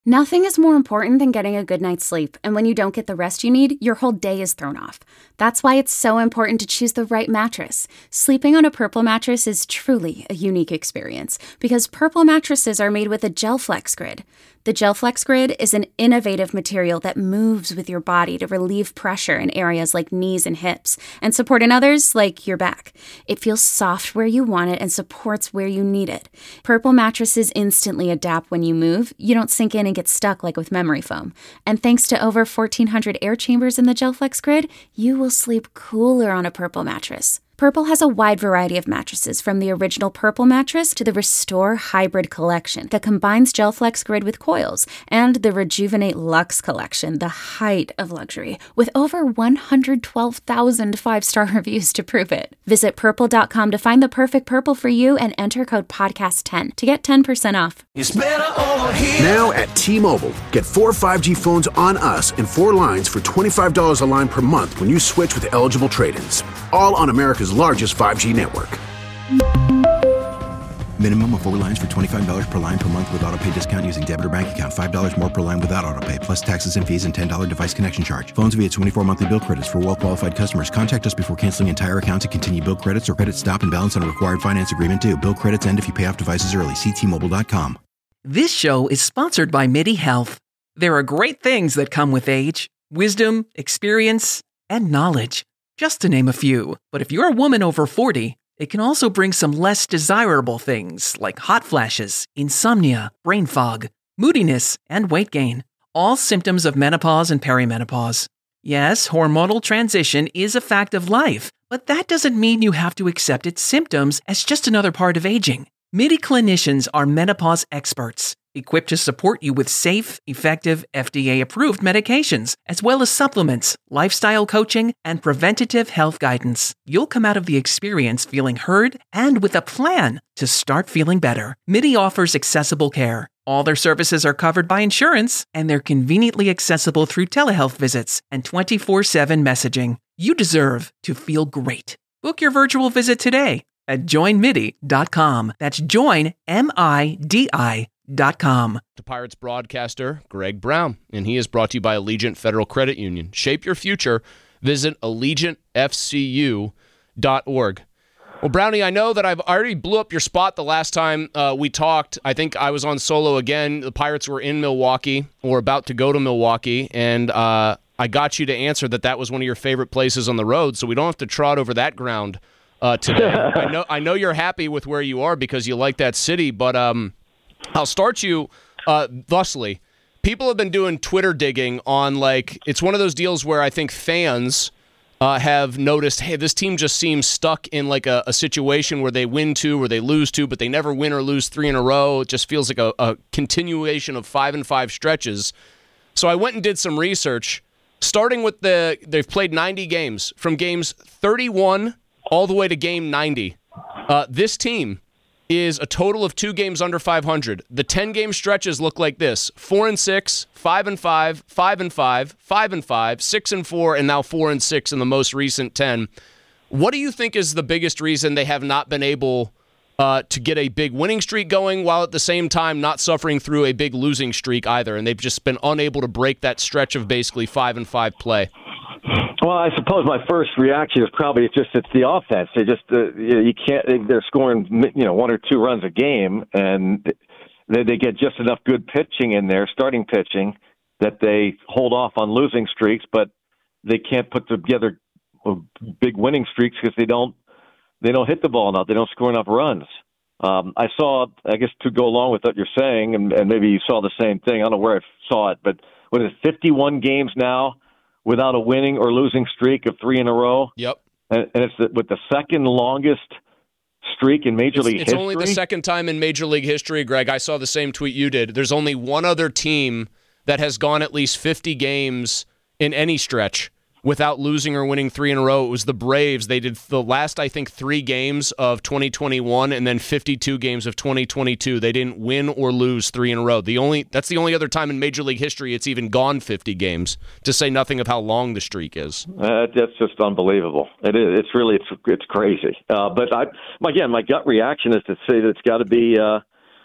Nothing is more important than getting a good night's sleep, and when you don't get the rest you need, your whole day is thrown off. That's why it's so important to choose the right mattress. Sleeping on a Purple mattress is truly a unique experience, because Purple mattresses are made with a GelFlex Grid. The GelFlex Grid is an innovative material that moves with your body to relieve pressure in areas like knees and hips, and support in others like your back. It feels soft where you want it and supports where you need it. Purple mattresses instantly adapt when you move. You don't sink in and get stuck like with memory foam. And thanks to over 1,400 air chambers in the GelFlex Grid, you will sleep cooler on a Purple mattress. Purple has a wide variety of mattresses, from the original Purple mattress to the Restore Hybrid collection that combines GelFlex Grid with coils, and the Rejuvenate Luxe collection, the height of luxury, with over 112,000 five-star reviews to prove it. Visit purple.com to find the perfect Purple for you and enter code podcast10 to get 10% off. It's better over here. Now at T-Mobile, get 4 5G phones on us and 4 lines for $25 a line per month when you switch with eligible trade-ins. All on America's largest 5G network. Minimum of 4 lines for $25 per line per month with autopay discount using debit or bank account. $5 more per line without autopay, plus taxes and fees and $10 device connection charge. Phones via 24 monthly bill credits for well-qualified customers. Contact us before canceling entire account to continue bill credits or credit stop and balance on a required finance agreement due. Bill credits end if you pay off devices early. See T-Mobile.com. This show is sponsored by MIDI Health. There are great things that come with age: wisdom, experience, and knowledge, just to name a few. But if you're a woman over 40, it can also bring some less desirable things like hot flashes, insomnia, brain fog, moodiness, and weight gain. All symptoms of menopause and perimenopause. Yes, hormonal transition is a fact of life, but that doesn't mean you have to accept its symptoms as just another part of aging. MIDI clinicians are menopause experts, equipped to support you with safe, effective, FDA-approved medications, as well as supplements, lifestyle coaching, and preventative health guidance. You'll come out of the experience feeling heard and with a plan to start feeling better. MIDI offers accessible care. All their services are covered by insurance, and they're conveniently accessible through telehealth visits and 24/7 messaging. You deserve to feel great. Book your virtual visit today at joinmidi.com. That's joinmidi.com. To Pirates broadcaster Greg Brown, and he is brought to you by Allegiant Federal Credit Union. Shape your future. Visit allegiantfcu.org. Well, Brownie, I know that I've already blew up your spot the last time we talked. I think I was on solo again. The Pirates were in Milwaukee, or about to go to Milwaukee, and I got you to answer that was one of your favorite places on the road, so we don't have to trot over that ground today. I know you're happy with where you are because you like that city, but I'll start you thusly. People have been doing Twitter digging on, like, it's one of those deals where I think fans have noticed, hey, this team just seems stuck in like a situation where they win 2 or they lose 2, but they never win or lose 3 in a row. It just feels like a continuation of 5-5 stretches. So I went and did some research, starting with they've played 90 games, from games 31 all the way to game 90. This team is a total of 2 games under 500. The 10-game stretches look like this: 4-6, 5-5, 5-5, 5-5, 6-4, and now 4-6 in the most recent 10. What do you think is the biggest reason they have not been able to get a big winning streak going, while at the same time not suffering through a big losing streak either, and they've just been unable to break that stretch of basically 5-5 play? Well, I suppose my first reaction is probably it's the offense. They just you can't. They're scoring 1 or 2 runs a game, and they get just enough good pitching in there, starting pitching, that they hold off on losing streaks. But they can't put together big winning streaks because they don't hit the ball enough. They don't score enough runs. I saw, I guess, to go along with what you're saying, and maybe you saw the same thing. I don't know where I saw it, but what is it, 51 games now without a winning or losing streak of 3 in a row? Yep. And it's with the second longest streak in Major League history. It's only the second time in Major League history, Greg. I saw the same tweet you did. There's only one other team that has gone at least 50 games in any stretch without losing or winning 3 in a row. It was the Braves. They did the last, I think, 3 games of 2021 and then 52 games of 2022. They didn't win or lose 3 in a row. That's the only other time in Major League history it's even gone 50 games, to say nothing of how long the streak is. That's just unbelievable. It is. It's crazy. But my gut reaction is to say that it's got to be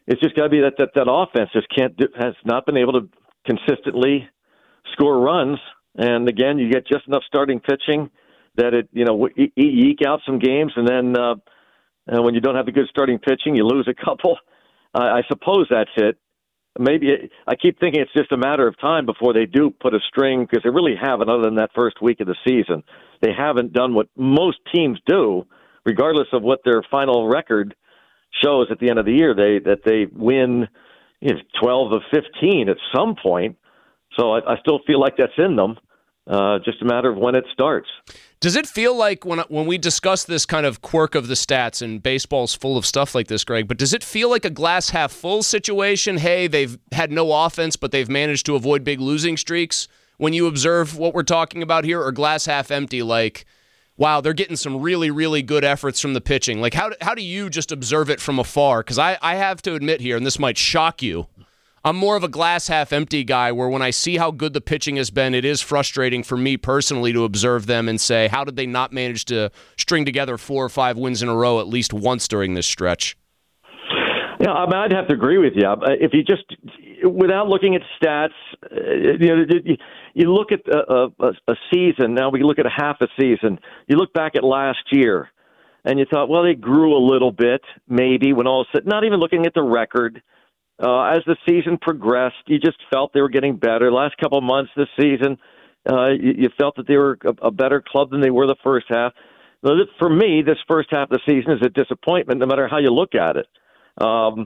It's just got to be that offense just has not been able to consistently score runs. And again, you get just enough starting pitching that it eke out some games, and then when you don't have the good starting pitching, you lose a couple. I suppose that's it. Maybe I keep thinking it's just a matter of time before they do put a string, because they really haven't, other than that first week of the season. They haven't done what most teams do, regardless of what their final record shows at the end of the year. They win 12 of 15 at some point. So I still feel like that's in them. Just a matter of when it starts. Does it feel like when we discuss this kind of quirk of the stats, and baseball's full of stuff like this, Greg, but does it feel like a glass half full situation? Hey, they've had no offense, but they've managed to avoid big losing streaks when you observe what we're talking about here, or glass half empty, like, wow, they're getting some really, really good efforts from the pitching? Like, how do you just observe it from afar? Because I have to admit here, and this might shock you, I'm more of a glass half empty guy, where when I see how good the pitching has been, it is frustrating for me personally to observe them and say, how did they not manage to string together 4 or 5 wins in a row at least once during this stretch? Yeah, I mean, I'd have to agree with you. If you just, without looking at stats, you look at a season. Now we look at a half a season. You look back at last year, and you thought, well, they grew a little bit, maybe, when all is said. Not even looking at the record. As the season progressed, you just felt they were getting better. Last couple of months this season, you felt that they were a better club than they were the first half. For me, this first half of the season is a disappointment, no matter how you look at it. Not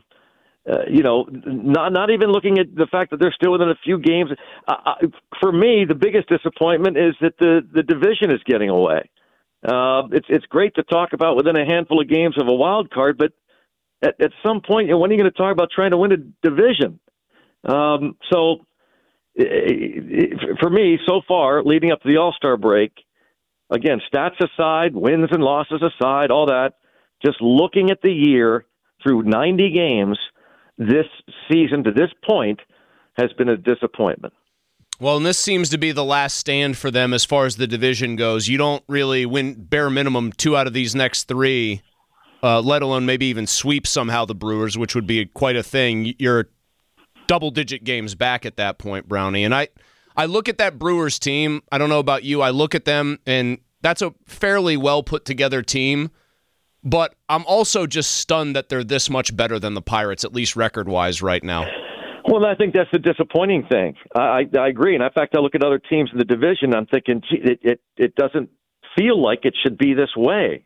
even looking at the fact that they're still within a few games. For me, the biggest disappointment is that the division is getting away. It's great to talk about within a handful of games of a wild card, but at some point, when are you going to talk about trying to win a division? So for me, so far, leading up to the All-Star break, again, stats aside, wins and losses aside, all that, just looking at the year through 90 games, this season to this point has been a disappointment. Well, and this seems to be the last stand for them as far as the division goes. You don't really win bare minimum 2 out of these next 3. Let alone maybe even sweep somehow the Brewers, which would be quite a thing. You're double-digit games back at that point, Brownie. And I look at that Brewers team. I don't know about you. I look at them, and that's a fairly well-put-together team. But I'm also just stunned that they're this much better than the Pirates, at least record-wise right now. Well, I think that's the disappointing thing. I agree. And in fact, I look at other teams in the division, I'm thinking, gee, it doesn't feel like it should be this way.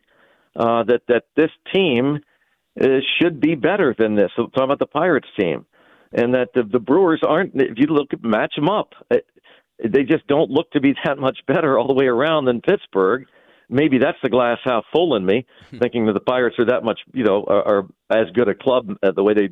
That this team should be better than this. So, talking about the Pirates team, and that the Brewers aren't. If you match them up, they just don't look to be that much better all the way around than Pittsburgh. Maybe that's the glass half full in me, thinking that the Pirates are that much, are as good a club the way they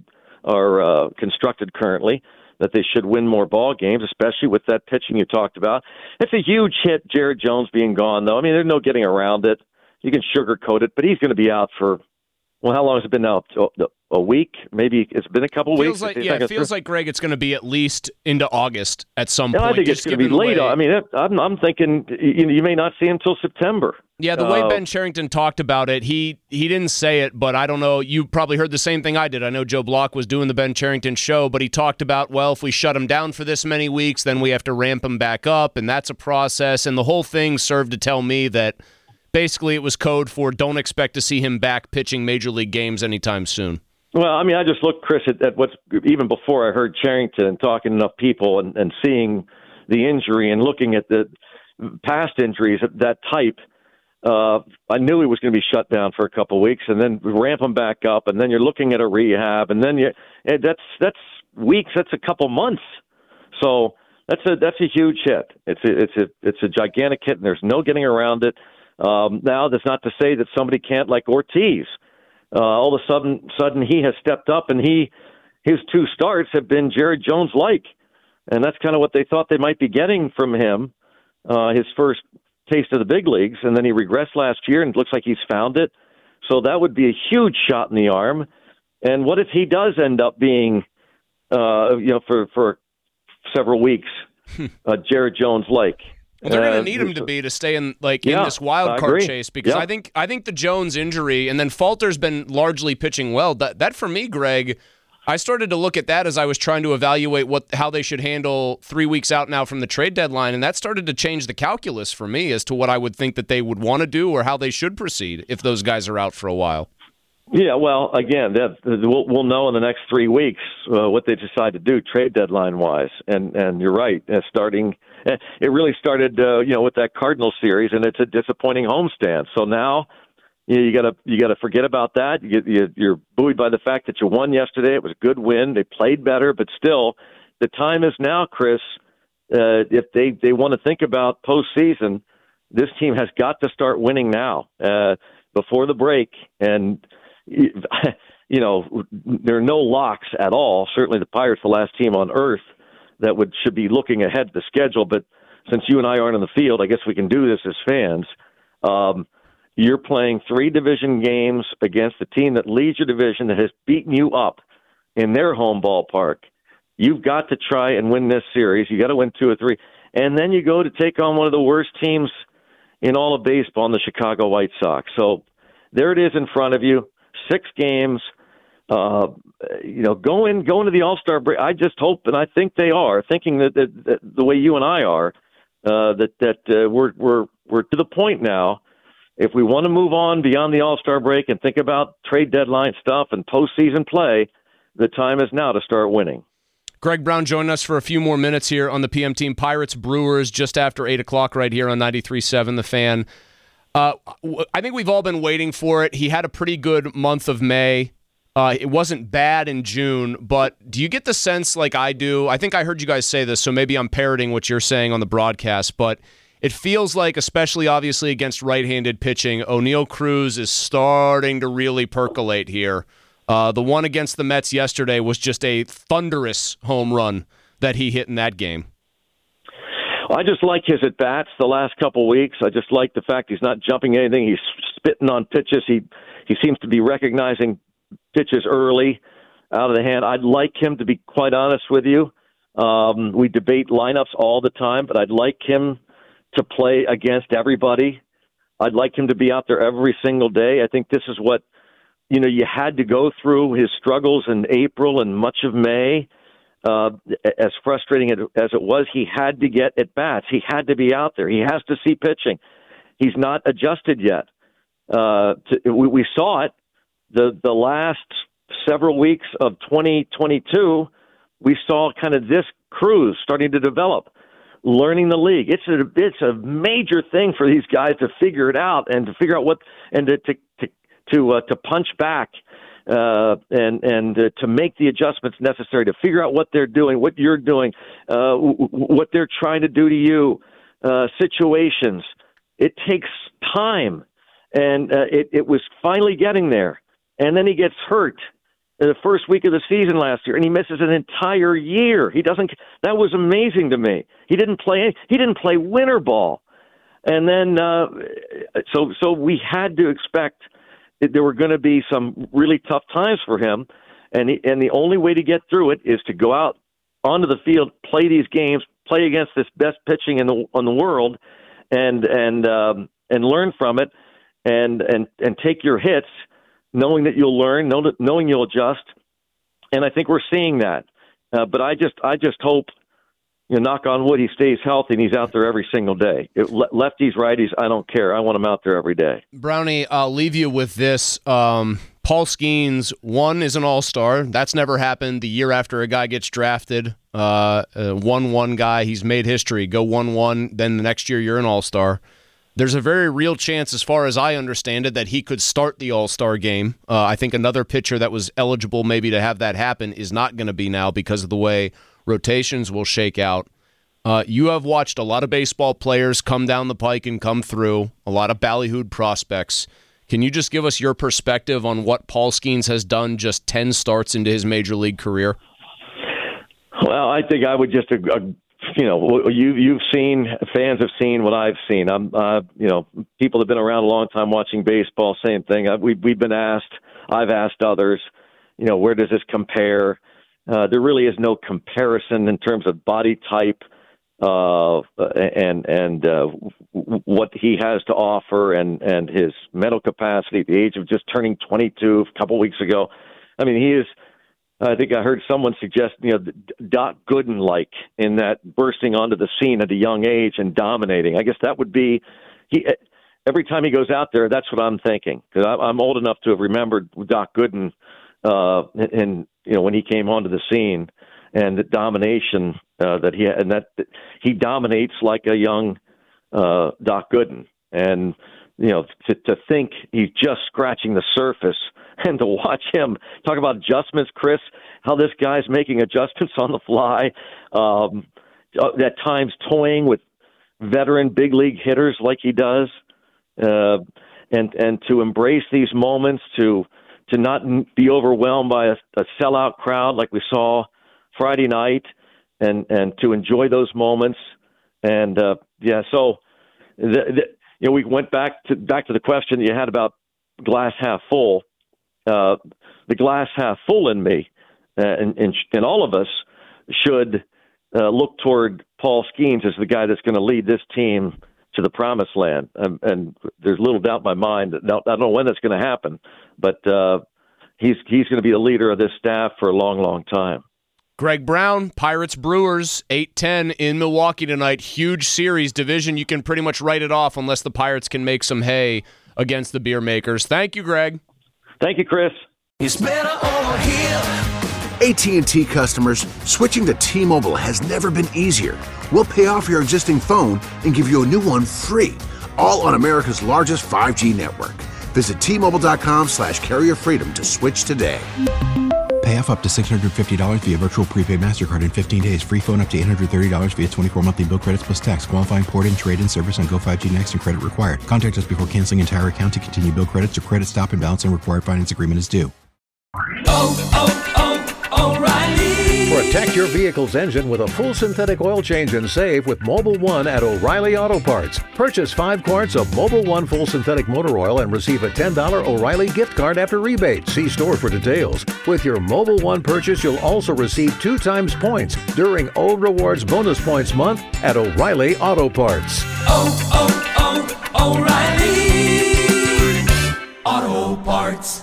are constructed currently, that they should win more ball games, especially with that pitching you talked about. It's a huge hit, Jared Jones being gone, though. I mean, there's no getting around it. You can sugarcoat it, but he's going to be out for, well, how long has it been now? A week? Maybe it's been a couple weeks. It feels like, Greg, it's going to be at least into August at some point. I think it's going to be late. I mean, I'm thinking you may not see him until September. Yeah, the way Ben Cherington talked about it, he didn't say it, but I don't know. You probably heard the same thing I did. I know Joe Block was doing the Ben Cherington show, but he talked about, well, if we shut him down for this many weeks, then we have to ramp him back up, and that's a process. And the whole thing served to tell me that basically it was code for don't expect to see him back pitching Major League games anytime soon. Well, I mean, I just looked, Chris, at what's even before I heard Cherington and talking to enough people and seeing the injury and looking at the past injuries of that type. I knew he was going to be shut down for a couple of weeks, and then ramp him back up, and then you're looking at a rehab, and then that's weeks, that's a couple months. So that's a huge hit. It's a gigantic hit, and there's no getting around it. Now, that's not to say that somebody can't, like Ortiz. All of a sudden he has stepped up, and his 2 starts have been Jared Jones-like, and that's kind of what they thought they might be getting from him. His first taste of the big leagues, and then he regressed last year, and it looks like he's found it. So that would be a huge shot in the arm. And what if he does end up being, for several weeks, Jared Jones-like? Well, they're going to need him to stay in this wild card chase, because I think the Jones injury, and then Falter's been largely pitching well. That for me, Greg, I started to look at that as I was trying to evaluate how they should handle 3 weeks out now from the trade deadline, and that started to change the calculus for me as to what I would think that they would want to do or how they should proceed if those guys are out for a while. Yeah, well, again, we'll know in the next 3 weeks what they decide to do trade deadline-wise, and you're right. It really started, with that Cardinals series, and it's a disappointing homestand. So now you gotta forget about that. You're buoyed by the fact that you won yesterday. It was a good win. They played better, but still, the time is now, Chris. If they want to think about postseason, this team has got to start winning now before the break. And there are no locks at all. Certainly, the Pirates, the last team on earth that should be looking ahead to the schedule. But since you and I aren't on the field, I guess we can do this as fans. You're playing 3 division games against the team that leads your division, that has beaten you up in their home ballpark. You've got to try and win this series. You got to win 2 or 3. And then you go to take on one of the worst teams in all of baseball, the Chicago White Sox. So there it is in front of you. 6 games. Go into the All-Star break. I just hope, and I think they are, thinking that the way you and I are, we're to the point now. If we want to move on beyond the All-Star break and think about trade deadline stuff and postseason play, the time is now to start winning. Greg Brown joining us for a few more minutes here on the PM Team. Pirates Brewers just after 8 o'clock right here on 93.7 The Fan. I think we've all been waiting for it. He had a pretty good month of May. It wasn't bad in June, but do you get the sense like I do? I think I heard you guys say this, so maybe I'm parroting what you're saying on the broadcast, but it feels like, especially obviously against right-handed pitching, O'Neal Cruz is starting to really percolate here. The one against the Mets yesterday was just a thunderous home run that he hit in that game. I just like his at-bats the last couple weeks. I just like the fact he's not jumping anything. He's spitting on pitches. He seems to be recognizing pitches early out of the hand. I'd like him, to be quite honest with you. We debate lineups all the time, but I'd like him to play against everybody. I'd like him to be out there every single day. I think this is what, you had to go through his struggles in April and much of May. As frustrating as it was, he had to get at bats. He had to be out there. He has to see pitching. He's not adjusted yet. We saw it the last several weeks of 2022. We saw kind of this Cruz starting to develop, learning the league. It's a major thing for these guys to figure it out and to figure out what and to punch back. And to make the adjustments necessary, to figure out what they're doing, what you're doing, what they're trying to do to you, situations. It takes time, and it was finally getting there. And then he gets hurt in the first week of the season last year, and he misses an entire year. He doesn't. That was amazing to me. He didn't play winter ball, and then so we had to expect there were going to be some really tough times for him, and the only way to get through it is to go out onto the field, play these games, play against this best pitching in the world, and learn from it, and take your hits, knowing that you'll learn, knowing you'll adjust, and I think we're seeing that. But I just hope, knock on wood, he stays healthy and he's out there every single day. Lefties, righties, I don't care. I want him out there every day. Brownie, I'll leave you with this. Paul Skeens, one, is an all-star. That's never happened the year after a guy gets drafted. 1-1 guy, he's made history. Go 1-1, then the next year you're an all-star. There's a very real chance, as far as I understand it, that he could start the all-star game. I think another pitcher that was eligible maybe to have that happen is not going to be now because of the way rotations will shake out. You have watched a lot of baseball players come down the pike and come through, a lot of ballyhooed prospects. Can you just give us your perspective on what Paul Skeens has done just 10 starts into his major league career? Well, I think I would just, you've seen, fans have seen what I've seen. People have been around a long time watching baseball, same thing. We've been asked, I've asked others, where does this compare? There really is no comparison in terms of body type and what he has to offer and his mental capacity at the age of just turning 22 a couple weeks ago. I mean, I think I heard someone suggest, Doc Gooden-like in that bursting onto the scene at a young age and dominating. I guess that would be every time he goes out there. That's what I'm thinking, because I'm old enough to have remembered Doc Gooden, and when he came onto the scene and the domination that he had, and that he dominates like a young Doc Gooden, and to think he's just scratching the surface. And to watch him talk about adjustments, Chris, how this guy's making adjustments on the fly, at times toying with veteran big league hitters like he does, and to embrace these moments, to not be overwhelmed by a sellout crowd like we saw Friday night, and to enjoy those moments. And so we went back to the question you had about glass half full. The glass half full in me, and all of us should look toward Paul Skeens as the guy that's going to lead this team to the promised land. And there's little doubt in my mind that I don't know when that's going to happen, but he's going to be the leader of this staff for a long, long time. Greg Brown, Pirates Brewers, 8-10 in Milwaukee tonight. Huge series division. You can pretty much write it off unless the Pirates can make some hay against the beer makers. Thank you, Greg. Thank you, Chris. It's better over here. AT&T customers, switching to T-Mobile has never been easier. We'll pay off your existing phone and give you a new one free, all on America's largest 5G network. Visit T-Mobile.com/carrierfreedom to switch today. Pay off up to $650 via virtual prepaid MasterCard in 15 days. Free phone up to $830 via 24 monthly bill credits plus tax. Qualifying port-in, trade-in service on Go 5G Next and credit required. Contact us before canceling entire account to continue bill credits or credit stop and balance and required finance agreement is due. O'Reilly. Protect your vehicle's engine with a full synthetic oil change and save with Mobil 1 at O'Reilly Auto Parts. Purchase 5 quarts of Mobil 1 full synthetic motor oil and receive a $10 O'Reilly gift card after rebate. See store for details. With your Mobil 1 purchase, you'll also receive 2 times points during O Rewards Bonus Points Month at O'Reilly Auto Parts. O'Reilly Auto Parts.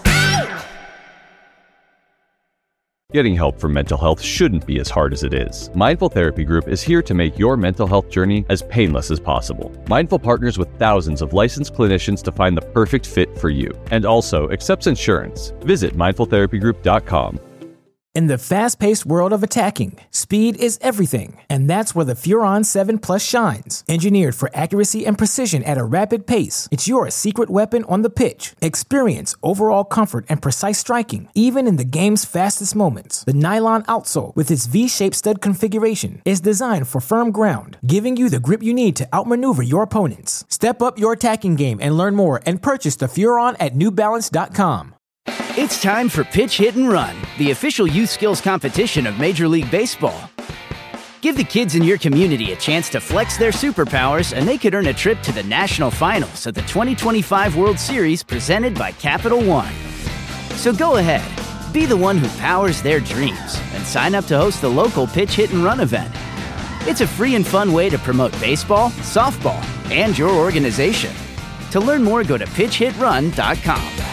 Getting help for mental health shouldn't be as hard as it is. Mindful Therapy Group is here to make your mental health journey as painless as possible. Mindful partners with thousands of licensed clinicians to find the perfect fit for you, and also accepts insurance. Visit mindfultherapygroup.com. In the fast-paced world of attacking, speed is everything, and that's where the Furon 7 Plus shines. Engineered for accuracy and precision at a rapid pace, it's your secret weapon on the pitch. Experience overall comfort and precise striking, even in the game's fastest moments. The nylon outsole, with its V-shaped stud configuration, is designed for firm ground, giving you the grip you need to outmaneuver your opponents. Step up your attacking game and learn more and purchase the Furon at NewBalance.com. It's time for Pitch, Hit, and Run, the official youth skills competition of Major League Baseball. Give the kids in your community a chance to flex their superpowers, and they could earn a trip to the national finals of the 2025 World Series presented by Capital One. So go ahead, be the one who powers their dreams, and sign up to host the local Pitch, Hit, and Run event. It's a free and fun way to promote baseball, softball, and your organization. To learn more, go to pitchhitrun.com.